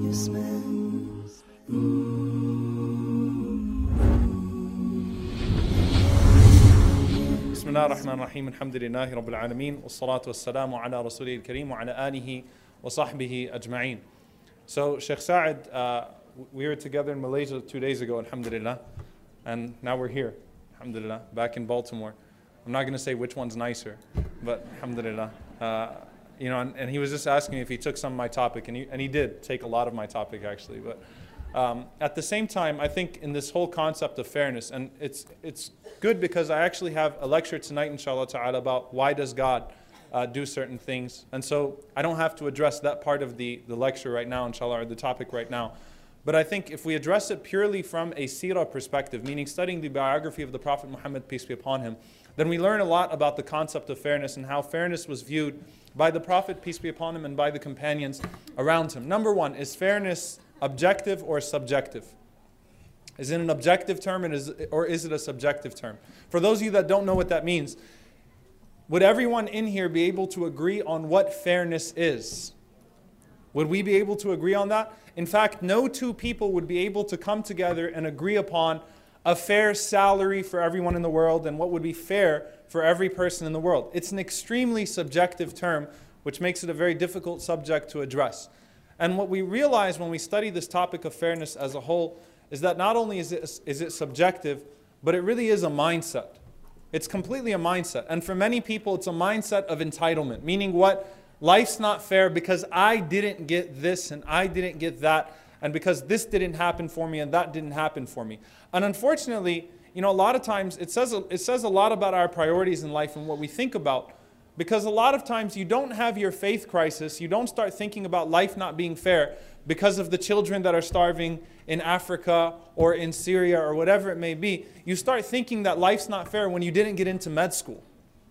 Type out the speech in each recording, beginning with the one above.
بسم الله الرحمن الرحيم الحمد لله رب العالمين والصلاة والسلام على رسوله الكريم وعلى آله وصحبه أجمعين. So Sheikh Saad, we were together in Malaysia 2 days ago, alhamdulillah, and now we're here, alhamdulillah, back in Baltimore. I'm not going to say which one's nicer, but alhamdulillah. And he was just asking me if he took some of my topic, and he did take a lot of my topic actually. But at the same time, I think in this whole concept of fairness, and it's good because I actually have a lecture tonight, inshallah ta'ala, about why does God do certain things. And so I don't have to address that part of the lecture right now, inshallah, or the topic right now. But I think if we address it purely from a seerah perspective, meaning studying the biography of the Prophet Muhammad, peace be upon him, then we learn a lot about the concept of fairness and how fairness was viewed by the Prophet, peace be upon him, and by the companions around him. Number one, is fairness objective or subjective? Is it an objective term or is it a subjective term? For those of you that don't know what that means, would everyone in here be able to agree on what fairness is? Would we be able to agree on that? In fact, no two people would be able to come together and agree upon a fair salary for everyone in the world and what would be fair for every person in the world. It's an extremely subjective term, which makes it a very difficult subject to address. And what we realize when we study this topic of fairness as a whole is that not only is it subjective, but it really is a mindset. It's completely a mindset. And for many people, it's a mindset of entitlement, meaning what? Life's not fair because I didn't get this and I didn't get that, and because this didn't happen for me and that didn't happen for me. And unfortunately, a lot of times it says a lot about our priorities in life and what we think about. Because a lot of times you don't have your faith crisis, you don't start thinking about life not being fair because of the children that are starving in Africa or in Syria or whatever it may be. You start thinking that life's not fair when you didn't get into med school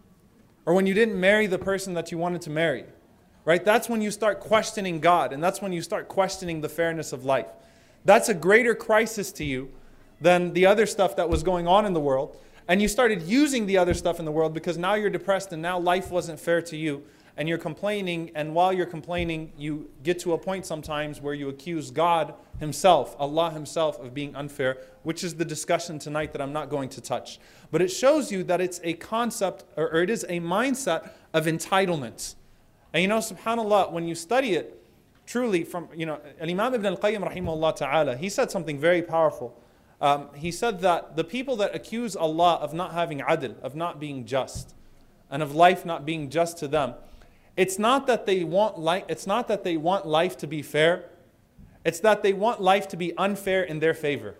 or when you didn't marry the person that you wanted to marry. Right? That's when you start questioning God, and that's when you start questioning the fairness of life. That's a greater crisis to you than the other stuff that was going on in the world. And you started using the other stuff in the world because now you're depressed and now life wasn't fair to you. And you're complaining, and while you're complaining, you get to a point sometimes where you accuse God Himself, Allah Himself, of being unfair, which is the discussion tonight that I'm not going to touch. But it shows you that it's a concept, or it is a mindset of entitlement. And subhanAllah, when you study it, truly from, Al-Imam Ibn al-Qayyim rahimahullah ta'ala, he said something very powerful. He said that the people that accuse Allah of not having adl, of not being just, and of life not being just to them, it's not that they want life to be fair, it's that they want life to be unfair in their favor.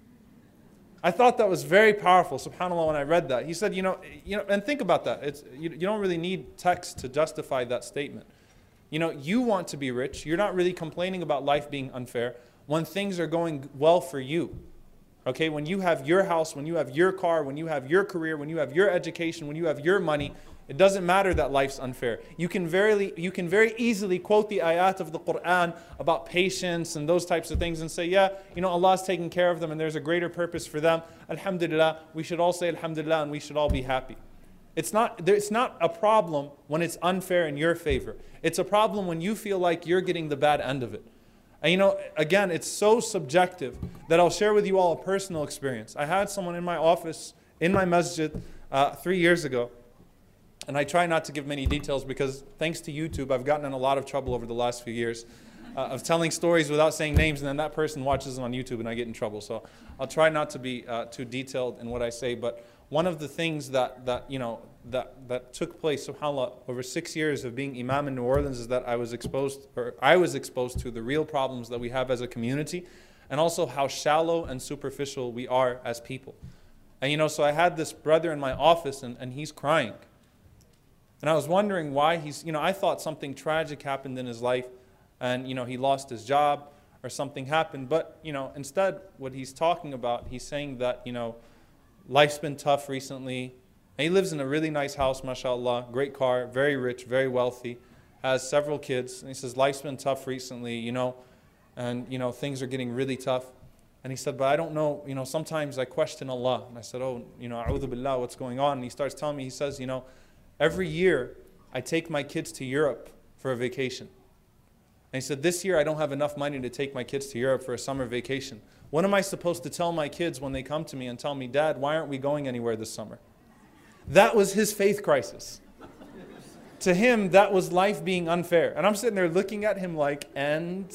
I thought that was very powerful, subhanAllah, when I read that. He said, and think about that. You don't really need text to justify that statement. You want to be rich. You're not really complaining about life being unfair when things are going well for you. Okay, when you have your house, when you have your car, when you have your career, when you have your education, when you have your money, it doesn't matter that life's unfair. You can very easily quote the ayat of the Quran about patience and those types of things and say, yeah, Allah's taking care of them and there's a greater purpose for them. Alhamdulillah, we should all say Alhamdulillah and we should all be happy. It's not a problem when it's unfair in your favor. It's a problem when you feel like you're getting the bad end of it. And again, it's so subjective that I'll share with you all a personal experience. I had someone in my office, in my masjid, 3 years ago. And I try not to give many details because thanks to YouTube, I've gotten in a lot of trouble over the last few years of telling stories without saying names, and then that person watches them on YouTube and I get in trouble. So I'll try not to be too detailed in what I say. But one of the things that took place, subhanAllah, over 6 years of being Imam in New Orleans is that I was exposed to the real problems that we have as a community, and also how shallow and superficial we are as people. And so I had this brother in my office and he's crying. And I was wondering why I thought something tragic happened in his life and, he lost his job or something happened. But, instead what he's talking about, he's saying that, life's been tough recently. And he lives in a really nice house, mashallah, great car, very rich, very wealthy, has several kids. And he says, life's been tough recently, and, things are getting really tough. And he said, but I don't know, sometimes I question Allah. And I said, a'udhu billah, what's going on? And he starts telling me, he says, every year I take my kids to Europe for a vacation. And he said, this year I don't have enough money to take my kids to Europe for a summer vacation. What am I supposed to tell my kids when they come to me and tell me, Dad, why aren't we going anywhere this summer? That was his faith crisis. To him, that was life being unfair. And I'm sitting there looking at him like, and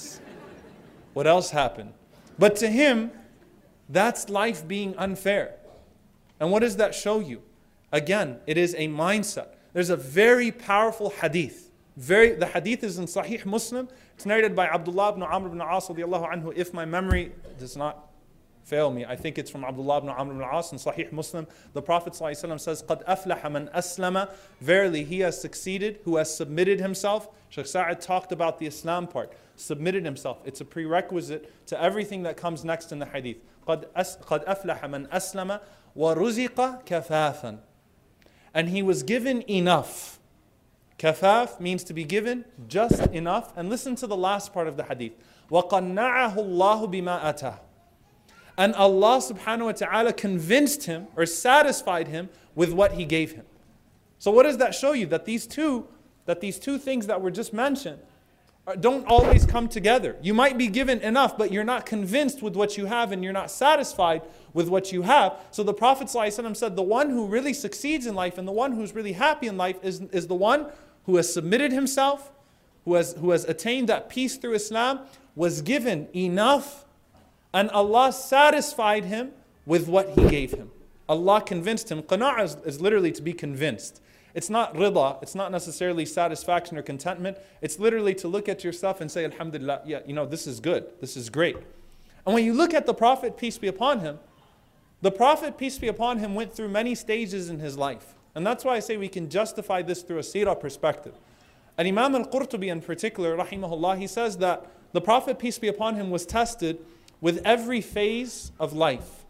what else happened? But to him, that's life being unfair. And what does that show you? Again, it is a mindset. There's a very powerful hadith. The hadith is in Sahih Muslim. It's narrated by Abdullah ibn Amr ibn As radiallahu anhu. If my memory does not fail me, I think it's from Abdullah ibn Amr ibn As in Sahih Muslim. The Prophet ﷺ says, قَدْ أَفْلَحَ مَنْ أَسْلَمَ. Verily, he has succeeded who has submitted himself. Shaykh Sa'id talked about the Islam part. Submitted himself. It's a prerequisite to everything that comes next in the hadith. قَدْ أَفْلَحَ مَنْ أَسْلَمَ وَرُزِقَ كَفَافًا. And he was given enough. Kafaf means to be given just enough. And listen to the last part of the hadith. وَقَنَّعَهُ اللَّهُ بِمَا أَتَاهُ. And Allah subhanahu wa ta'ala convinced him or satisfied him with what he gave him. So what does that show you? That these two things that were just mentioned don't always come together. You might be given enough, but you're not convinced with what you have and you're not satisfied with what you have. So the Prophet ﷺ said, the one who really succeeds in life and the one who's really happy in life is the one who has submitted himself, who has attained that peace through Islam, was given enough, and Allah satisfied him with what he gave him. Allah convinced him. Qana'ah is literally to be convinced. It's not rida, it's not necessarily satisfaction or contentment. It's literally to look at yourself and say, Alhamdulillah, yeah, this is good, this is great. And when you look at the Prophet, peace be upon him, the Prophet, peace be upon him, went through many stages in his life. And that's why I say we can justify this through a seerah perspective. And Imam al-Qurtubi in particular, rahimahullah, he says that the Prophet, peace be upon him, was tested with every phase of life.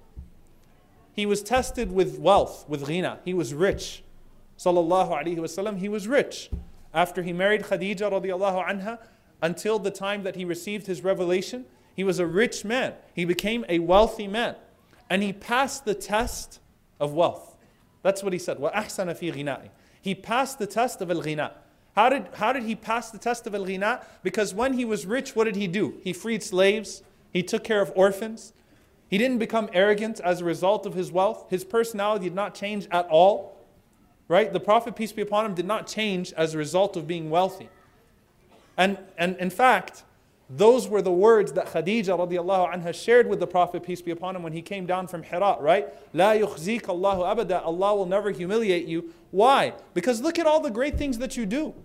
He was tested with wealth, with ghina. He was rich. Sallallahu alayhi wasallam, he was rich. After he married Khadija radiallahu anha, until the time that he received his revelation, he was a rich man. He became a wealthy man. And he passed the test of wealth. That's what he said. وَأَحْسَنَ فِي غِنَائِ. He passed the test of al-ghina. How did he pass the test of al-ghina? Because when he was rich, what did he do? He freed slaves. He took care of orphans. He didn't become arrogant as a result of his wealth. His personality did not change at all. Right? The Prophet, peace be upon him, did not change as a result of being wealthy. And in fact, those were the words that Khadija radiallahu anha shared with the Prophet, peace be upon him, when he came down from Hira, right? La yukhzik Allahu abada. Allah will never humiliate you. Why? Because look at all the great things that you do.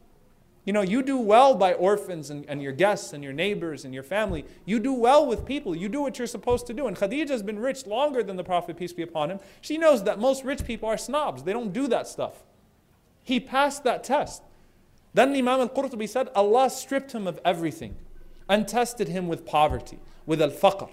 You do well by orphans and your guests and your neighbors and your family. You do well with people. You do what you're supposed to do. And Khadija has been rich longer than the Prophet, peace be upon him. She knows that most rich people are snobs. They don't do that stuff. He passed that test. Then Imam al-Qurtubi said, Allah stripped him of everything and tested him with poverty, with al-faqr.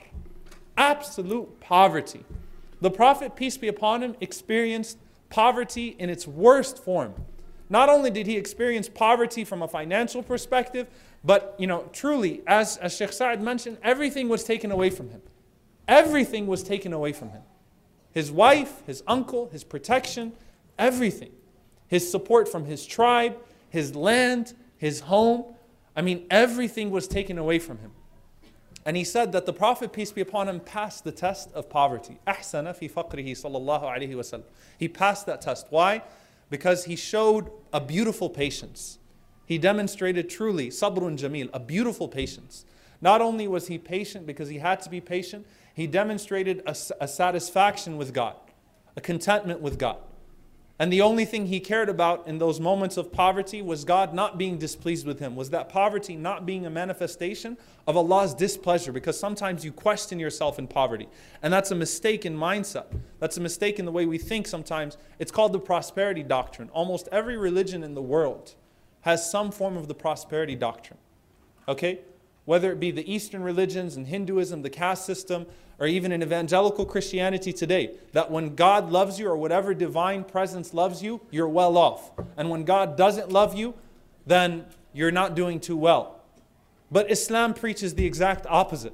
Absolute poverty. The Prophet, peace be upon him, experienced poverty in its worst form. Not only did he experience poverty from a financial perspective, but truly, as Shaykh Sa'id mentioned, everything was taken away from him. Everything was taken away from him. His wife, his uncle, his protection, everything. His support from his tribe, his land, his home. Everything was taken away from him. And he said that the Prophet, peace be upon him, passed the test of poverty. أحسن في فقره صلى الله عليه وسلم. He passed that test. Why? Because he showed a beautiful patience. He demonstrated truly sabrun jamil, a beautiful patience. Not only was he patient because he had to be patient, he demonstrated a satisfaction with God, a contentment with God. And the only thing he cared about in those moments of poverty was God not being displeased with him, was that poverty not being a manifestation of Allah's displeasure, because sometimes you question yourself in poverty. And that's a mistake in mindset. That's a mistake in the way we think sometimes. It's called the prosperity doctrine. Almost every religion in the world has some form of the prosperity doctrine. Okay? Whether it be the Eastern religions and Hinduism, the caste system, or even in evangelical Christianity today, that when God loves you or whatever divine presence loves you, you're well off. And when God doesn't love you, then you're not doing too well. But Islam preaches the exact opposite.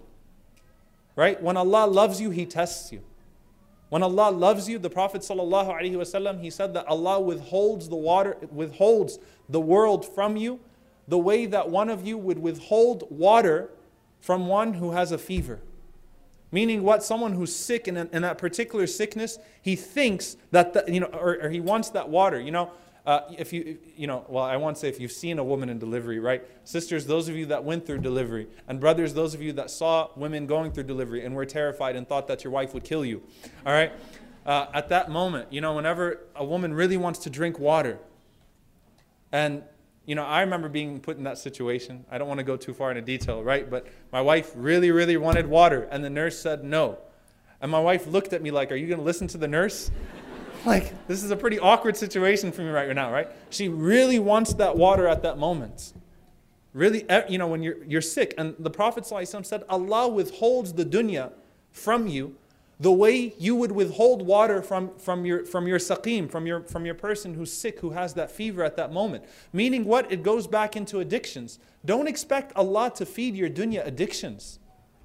Right? When Allah loves you, He tests you. When Allah loves you, the Prophet ﷺ, he said that Allah withholds the world from you the way that one of you would withhold water from one who has a fever. Meaning what? Someone who's sick in that particular sickness, he thinks that, or he wants that water. Well, I won't say if you've seen a woman in delivery, right? Sisters, those of you that went through delivery, and brothers, those of you that saw women going through delivery and were terrified and thought that your wife would kill you, all right? At that moment, whenever a woman really wants to drink water, and I remember being put in that situation. I don't want to go too far into detail, right? But my wife really, really wanted water, and the nurse said no. And my wife looked at me like, are you going to listen to the nurse? Like, this is a pretty awkward situation for me right now, right? She really wants that water at that moment. Really, when you're sick. And the Prophet ﷺ said, Allah withholds the dunya from you the way you would withhold water from your saqim, from your person who's sick, who has that fever at that moment. Meaning what? It goes back into addictions. Don't expect Allah to feed your dunya addictions.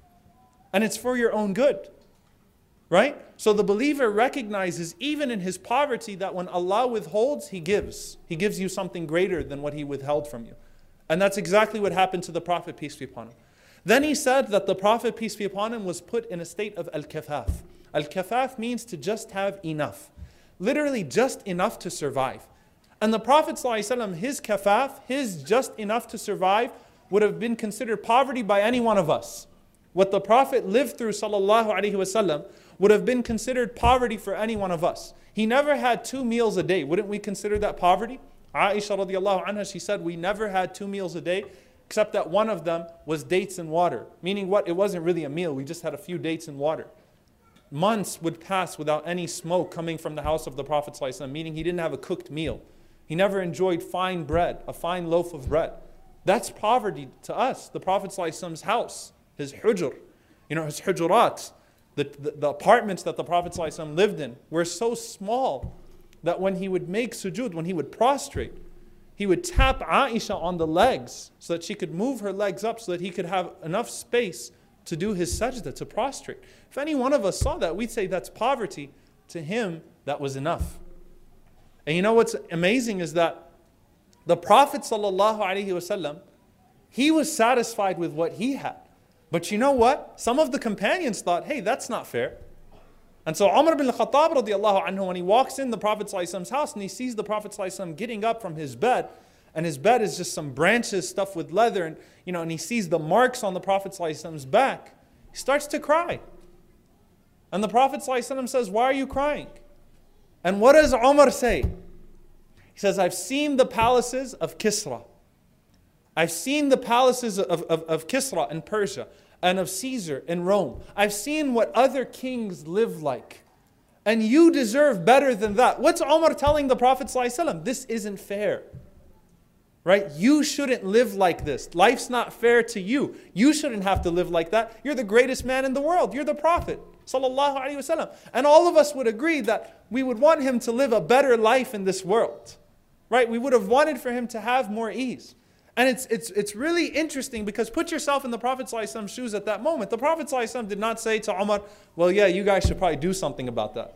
And it's for your own good. Right? So the believer recognizes even in his poverty that when Allah withholds, He gives. He gives you something greater than what He withheld from you. And that's exactly what happened to the Prophet, peace be upon him. Then he said that the Prophet, peace be upon him, was put in a state of al-kafaf. Al-kafaf means to just have enough. Literally just enough to survive. And the Prophet ﷺ, his kafaf, his just enough to survive, would have been considered poverty by any one of us. What the Prophet lived through, sallallahu alaihi wasallam, would have been considered poverty for any one of us. He never had 2 meals a day. Wouldn't we consider that poverty? Aisha radiallahu anha, she said, we never had 2 meals a day, except that one of them was dates and water. Meaning what? It wasn't really a meal. We just had a few dates and water. Months would pass without any smoke coming from the house of the Prophet ﷺ, meaning he didn't have a cooked meal. He never enjoyed fine bread, a fine loaf of bread. That's poverty to us. The Prophet ﷺ's house, his hujr, his hujurat, the apartments that the Prophet ﷺ lived in were so small that when he would make sujood, when he would prostrate, he would tap Aisha on the legs so that she could move her legs up so that he could have enough space to do his sajda, to prostrate. If any one of us saw that, we'd say that's poverty. To him, that was enough. And you know what's amazing is that the Prophet ﷺ, he was satisfied with what he had. But you know what? Some of the companions thought, hey, that's not fair. And so Umar bin al-Khattab radiallahu anhu, when he walks in the Prophet ﷺ's house and he sees the Prophet ﷺ getting up from his bed, and his bed is just some branches stuffed with leather, and and he sees the marks on the Prophet ﷺ's back, he starts to cry. And the Prophet ﷺ says, why are you crying? And what does Umar say? He says, I've seen the palaces of Kisra. I've seen the palaces of Kisra in Persia and of Caesar in Rome. I've seen what other kings live like. And you deserve better than that. What's Umar telling the Prophet ﷺ? This isn't fair. Right? You shouldn't live like this. Life's not fair to you. You shouldn't have to live like that. You're the greatest man in the world. You're the Prophet sallallahu alaihi wasallam. And all of us would agree that we would want him to live a better life in this world. Right? We would have wanted for him to have more ease. And it's really interesting because put yourself in the Prophet ﷺ's shoes at that moment. The Prophet ﷺ did not say to Umar, well, yeah, you guys should probably do something about that.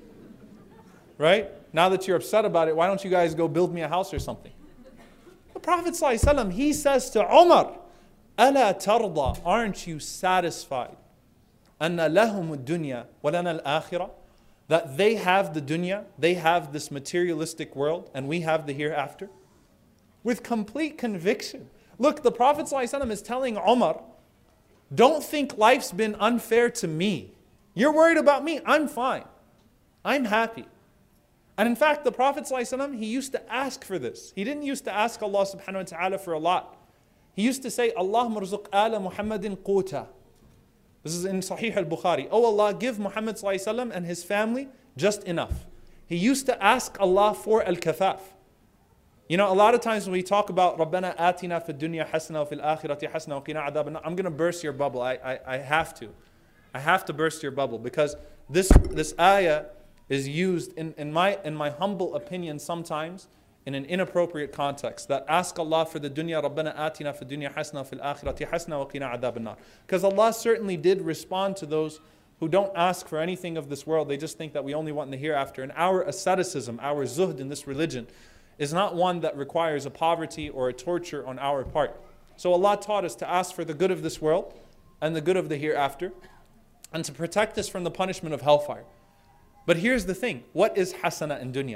Right? Now that you're upset about it, why don't you guys go build me a house or something? The Prophet ﷺ, he says to Umar, أَلَا تَرْضَى, aren't you satisfied? أَنَّ لَهُمُ الدُّنْيَا وَلَنَا الْآخِرَةِ, that they have the dunya, they have this materialistic world, and we have the hereafter? With complete conviction. Look, the Prophet ﷺ is telling Umar, don't think life's been unfair to me. You're worried about me, I'm fine. I'm happy. And in fact, the Prophet ﷺ, he used to ask for this. He didn't used to ask Allah subhanahu wa ta'ala for a lot. He used to say, Allahumma rzuq ala Muhammadin quta. This is in Sahih al-Bukhari. Oh Allah, give Muhammad ﷺ and his family just enough. He used to ask Allah for al-kafaf. A lot of times when we talk about Rabbana atina fid dunya hasana wa fil akhirati hasana wa qina adhab an-nar, I'm going to burst your bubble. I have to. I have to burst your bubble because this ayah is used in my humble opinion sometimes in an inappropriate context. That ask Allah for the dunya, Rabbana atina fid dunya hasana wa fil akhirati hasana wa qina adhab an-nar. Because Allah certainly did respond to those who don't ask for anything of this world. They just think that we only want in the hereafter. And our asceticism, our zuhd in this religion, is not one that requires a poverty or a torture on our part. So Allah taught us to ask for the good of this world and the good of the hereafter, and to protect us from the punishment of hellfire. But here's the thing, what is hasana in dunya?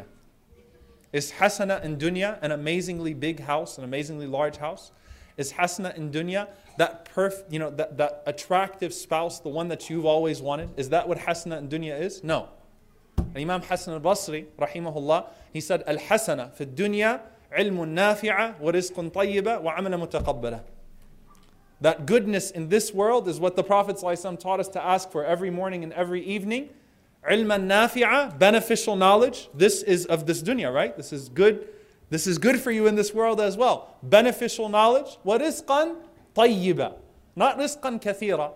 Is hasana in dunya an amazingly big house, an amazingly large house? Is hasana in dunya that that attractive spouse, the one that you've always wanted? Is that what hasana in dunya is? No. Imam Hassan al-Basri, rahimahullah, he said, Al-hasana fi dunya ilmun nafi'a wa rizqun tayyiba wa amala mutaqabbala. That goodness in this world is what the Prophet ﷺ taught us to ask for every morning and every evening. Ilman nafi'a, beneficial knowledge. This is of this dunya, right? This is good. This is good for you in this world as well. Beneficial knowledge. Wa rizqan tayyiba. Not rizqan kathira.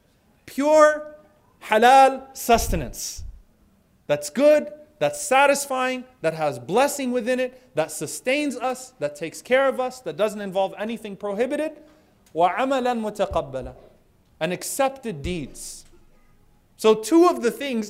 Pure halal sustenance. That's good, that's satisfying, that has blessing within it, that sustains us, that takes care of us, that doesn't involve anything prohibited. وَعَمَلًا مُتَقَبَّلًا, and accepted deeds. So two of the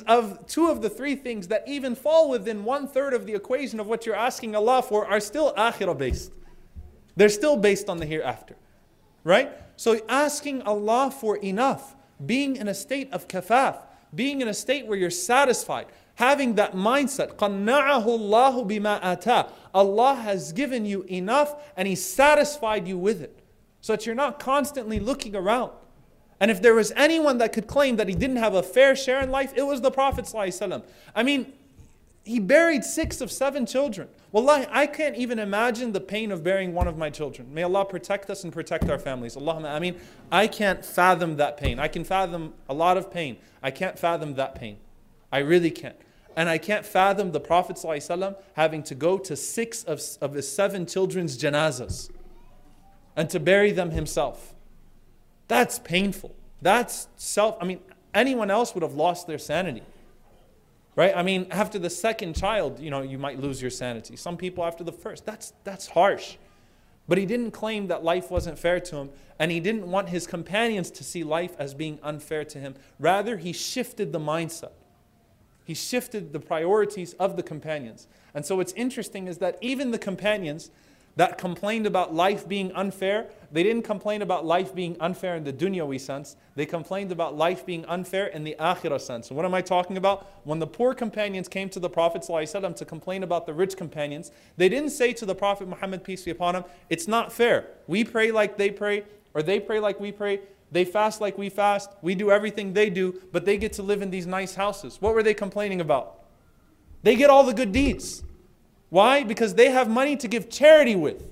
three things that even fall within 1/3 of the equation of what you're asking Allah for are still akhirah based. They're still based on the hereafter. Right? So asking Allah for enough, being in a state of kafaf, being in a state where you're satisfied, having that mindset, قَنَّعَهُ اللَّهُ بِمَا آتَى. Allah has given you enough and He satisfied you with it. So that you're not constantly looking around. And if there was anyone that could claim that he didn't have a fair share in life, it was the Prophet ﷺ. I mean, he buried 6 of 7 children. Wallahi, I can't even imagine the pain of burying one of my children. May Allah protect us and protect our families. Allahumma ameen. I can't fathom that pain. I can fathom a lot of pain. I can't fathom that pain. I really can't. And I can't fathom the Prophet ﷺ having to go to 6 of his 7 children's janazas and to bury them himself. That's painful. That's anyone else would have lost their sanity. Right? I mean, after the second child, you might lose your sanity. Some people after the first. That's harsh. But he didn't claim that life wasn't fair to him, and he didn't want his companions to see life as being unfair to him. Rather, he shifted the mindset. He shifted the priorities of the companions. And so what's interesting is that even the companions that complained about life being unfair, they didn't complain about life being unfair in the dunyawi sense. They complained about life being unfair in the akhirah sense. And what am I talking about? When the poor companions came to the Prophet ﷺ to complain about the rich companions, they didn't say to the Prophet Muhammad, peace be upon him, it's not fair. We pray like they pray, or they pray like we pray. They fast like we fast. We do everything they do, but they get to live in these nice houses. What were they complaining about? They get all the good deeds. Why? Because they have money to give charity with.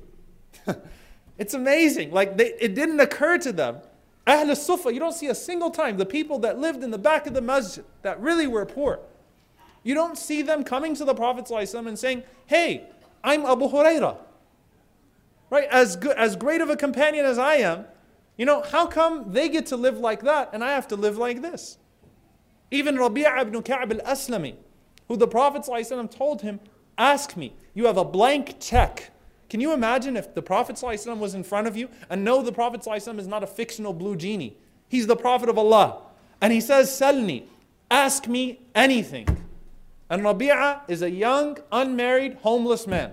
It's amazing. It didn't occur to them. Ahl al-Sufa, you don't see a single time the people that lived in the back of the masjid that really were poor. You don't see them coming to the Prophet ﷺ and saying, hey, I'm Abu Hurairah. Right? As great of a companion as I am, how come they get to live like that and I have to live like this? Even Rabi'a ibn Ka'b al-Aslami, who the Prophet ﷺ told him, ask me, you have a blank check. Can you imagine if the Prophet ﷺ was in front of you? And no, the Prophet ﷺ is not a fictional blue genie. He's the Prophet of Allah. And he says, Salni, ask me anything. And Rabi'a is a young, unmarried, homeless man.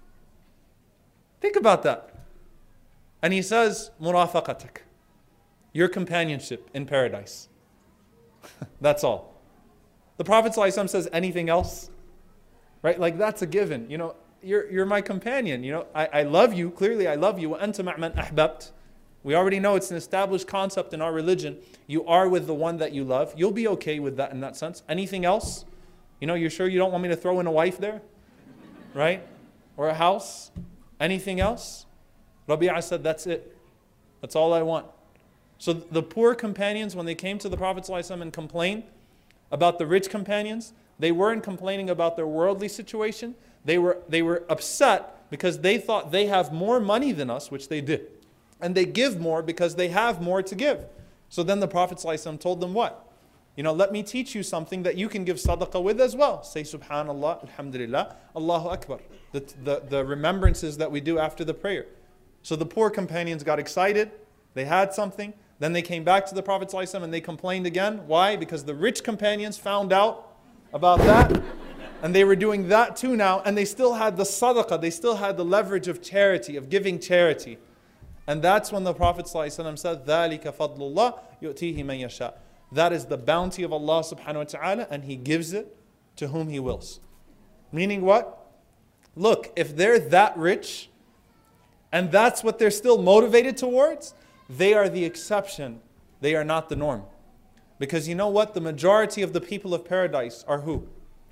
Think about that. And he says, Murafaqatak, your companionship in paradise. That's all. The Prophet ﷺ says anything else? Right? That's a given. You're my companion. I love you. Clearly, I love you. وَأَنْتَ مَعْ مَنْ أَحْبَبْتَ. We already know it's an established concept in our religion. You are with the one that you love. You'll be okay with that in that sense. Anything else? You're sure you don't want me to throw in a wife there? Right? Or a house? Anything else? Rabi'a said, that's it. That's all I want. So the poor companions, when they came to the Prophet ﷺ and complained about the rich companions, they weren't complaining about their worldly situation. They were upset because they thought they have more money than us, which they did. And they give more because they have more to give. So then the Prophet ﷺ told them what? Let me teach you something that you can give sadaqah with as well. Say subhanallah, alhamdulillah, Allahu Akbar. The remembrances that we do after the prayer. So the poor companions got excited. They had something. Then they came back to the Prophet ﷺ and they complained again. Why? Because the rich companions found out about that. And they were doing that too now, and they still had the sadaqah, they still had the leverage of charity, of giving charity. And that's when the Prophet ﷺ said, ذَلِكَ فَضْلُ اللَّهِ يُؤْتِيهِ مَنْ يَشَاءُ. That is the bounty of Allah subhanahu wa ta'ala, and He gives it to whom He wills. Meaning what? Look, if they're that rich, and that's what they're still motivated towards, they are the exception. They are not the norm. Because you know what? The majority of the people of paradise are who?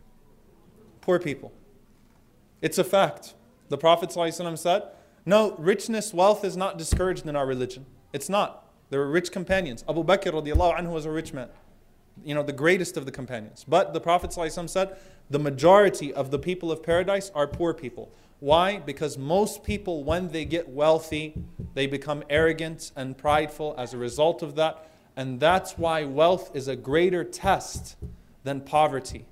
Poor people. It's a fact. The Prophet ﷺ said, no, richness, wealth is not discouraged in our religion. It's not. There were rich companions. Abu Bakr radiallahu anhu was a rich man. You know, the greatest of the companions. But the Prophet ﷺ said, the majority of the people of paradise are poor people. Why? Because most people, when they get wealthy, they become arrogant and prideful as a result of that. And that's why wealth is a greater test than poverty.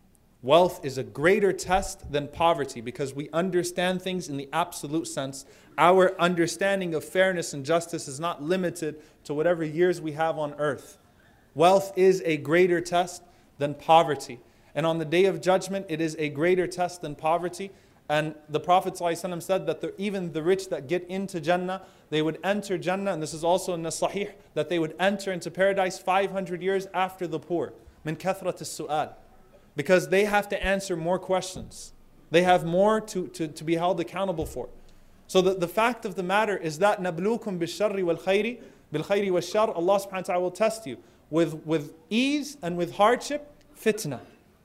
Wealth is a greater test than poverty because we understand things in the absolute sense. Our understanding of fairness and justice is not limited to whatever years we have on earth. Wealth is a greater test than poverty. And on the Day of Judgment, it is a greater test than poverty. And the Prophet ﷺ said that even the rich that get into Jannah, they would enter Jannah, and this is also in the Sahih, that they would enter into paradise 500 years after the poor. Min kathrat as-su'al. Because they have to answer more questions. They have more to be held accountable for. So the fact of the matter is that نَبْلُوكُمْ بِالشَّرِّ وَالْخَيْرِ بِالْخَيْرِ وَالشَّرِّ, Allah subhanahu wa ta'ala will test you with ease and with hardship, fitna.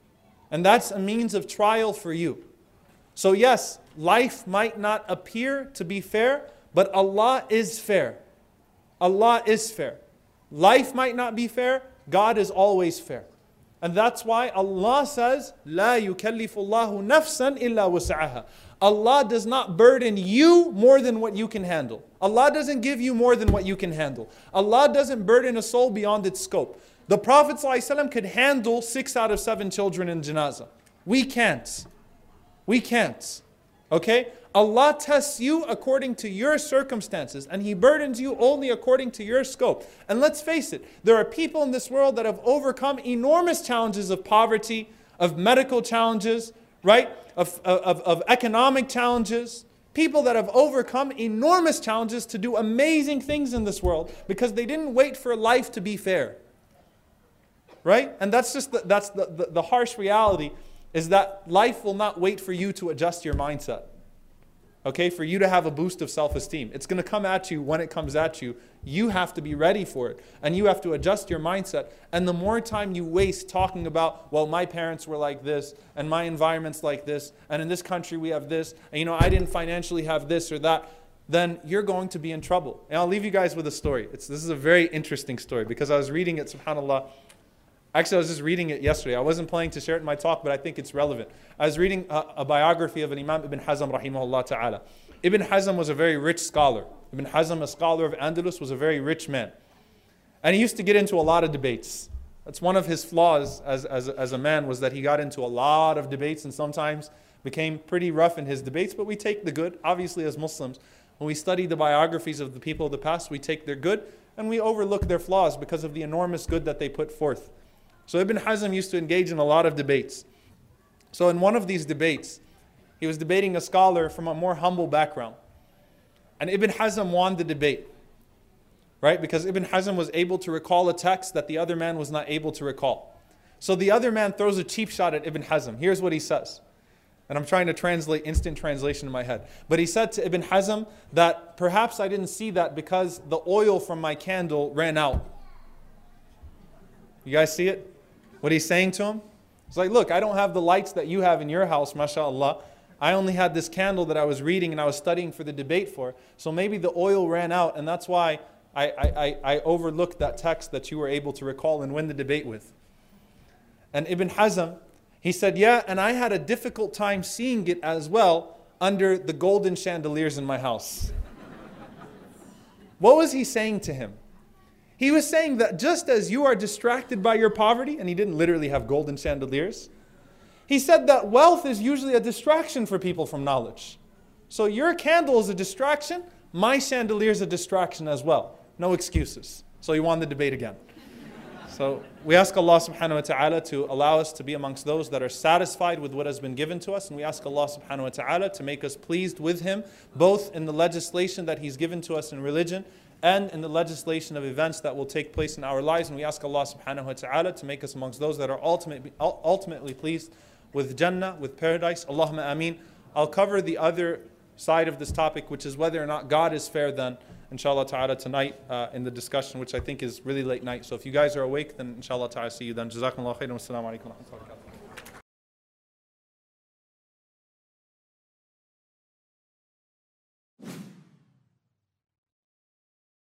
And that's a means of trial for you. So yes, life might not appear to be fair, but Allah is fair. Allah is fair. Life might not be fair, God is always fair. And that's why Allah says, لا يكلف الله نفسا إلا وسعها. Allah does not burden you more than what you can handle. Allah doesn't give you more than what you can handle. Allah doesn't burden a soul beyond its scope. The Prophet ﷺ could handle 6 out of 7 children in janazah. We can't. We can't. Okay? Allah tests you according to your circumstances, and He burdens you only according to your scope. And let's face it, there are people in this world that have overcome enormous challenges of poverty, of medical challenges, right? Of economic challenges. People that have overcome enormous challenges to do amazing things in this world because they didn't wait for life to be fair. Right? And that's just the harsh reality, is that life will not wait for you to adjust your mindset. Okay, for you to have a boost of self-esteem. It's going to come at you when it comes at you. You have to be ready for it. And you have to adjust your mindset. And the more time you waste talking about, well, my parents were like this, and my environment's like this, and in this country we have this, and you know, I didn't financially have this or that, then you're going to be in trouble. And I'll leave you guys with a story. This is a very interesting story because I was reading it, subhanAllah. Actually, I was just reading it yesterday. I wasn't planning to share it in my talk, but I think it's relevant. I was reading a biography of an Imam Ibn Hazm, rahimahullah ta'ala. Ibn Hazm was a very rich scholar. Ibn Hazm, a scholar of Andalus, was a very rich man. And he used to get into a lot of debates. That's one of his flaws as a man, was that he got into a lot of debates and sometimes became pretty rough in his debates. But we take the good. Obviously, as Muslims, when we study the biographies of the people of the past, we take their good and we overlook their flaws because of the enormous good that they put forth. So Ibn Hazm used to engage in a lot of debates. So in one of these debates, he was debating a scholar from a more humble background. And Ibn Hazm won the debate. Right? Because Ibn Hazm was able to recall a text that the other man was not able to recall. So the other man throws a cheap shot at Ibn Hazm. Here's what he says. And I'm trying to translate, instant translation in my head. But he said to Ibn Hazm that perhaps I didn't see that because the oil from my candle ran out. You guys see it? What he's saying to him? It's like, look, I don't have the lights that you have in your house, mashallah. I only had this candle that I was reading and I was studying for the debate for. So maybe the oil ran out, and that's why I overlooked that text that you were able to recall and win the debate with. And Ibn Hazm, he said, yeah, and I had a difficult time seeing it as well under the golden chandeliers in my house. What was he saying to him? He was saying that just as you are distracted by your poverty, and he didn't literally have golden chandeliers, he said that wealth is usually a distraction for people from knowledge. So your candle is a distraction, my chandelier is a distraction as well. No excuses. So he won the debate again. So we ask Allah subhanahu wa ta'ala to allow us to be amongst those that are satisfied with what has been given to us. And we ask Allah subhanahu wa ta'ala to make us pleased with Him, both in the legislation that He's given to us in religion and in the legislation of events that will take place in our lives. And we ask Allah subhanahu wa ta'ala to make us amongst those that are ultimately pleased with Jannah, with paradise. Allahumma ameen. I'll cover the other side of this topic, which is whether or not God is fair then, inshallah ta'ala, tonight in the discussion, which I think is really late night. So if you guys are awake, then inshallah ta'ala see you then. Jazakumullah khairan wa assalamu alaikum wa rahmatullahi wa barakatuh.